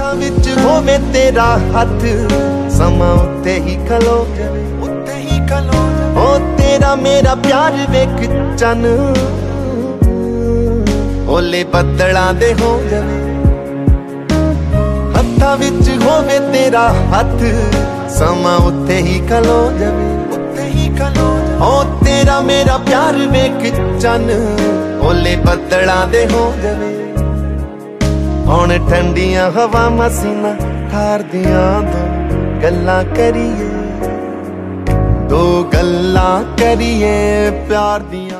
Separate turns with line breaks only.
ਹੱਥਾਂ ਵਿੱਚ ਹੋਵੇ ਤੇਰਾ ਹੱਥ, ਸਮਾਂ ਉੱਤੇ ਹੀ ਖਲੋ ਜਾਵੇ, ਉੱਤੇ ਹੀ ਖਲੋ ਜਾਵੇ। ਉਹ ਤੇਰਾ ਮੇਰਾ ਪਿਆਰ ਵੇਖ ਚੰਨ ਓਲੇ ਬੱਦਲਾਂ ਦੇ ਹੋ ਜਾਵੇ। ਹੱਥਾਂ ਵਿੱਚ ਹੋਵੇ ਤੇਰਾ ਹੱਥ, ਸਮਾਂ ਉੱਤੇ ਹੀ ਖਲੋ ਜਾਵੇ, ਉੱਤੇ ਹੀ ਖਲੋ ਜਾਵੇ। ਉਹ ਤੇਰਾ ਮੇਰਾ ਪਿਆਰ ਵੇਖ ਚੰਨ ਓਲੇ ਬੱਦਲਾਂ ਦੇ ਹੋ ਜਾਵੇ। ਹੁਣ ਠੰਡੀਆਂ ਹਵਾਵਾਂ ਸੀਨਾ ਠਾਰਦੀਆਂ, ਦੋ ਗੱਲਾਂ ਕਰੀਏ, ਦੋ ਗੱਲਾਂ ਕਰੀਏ ਪਿਆਰ ਦੀਆਂ।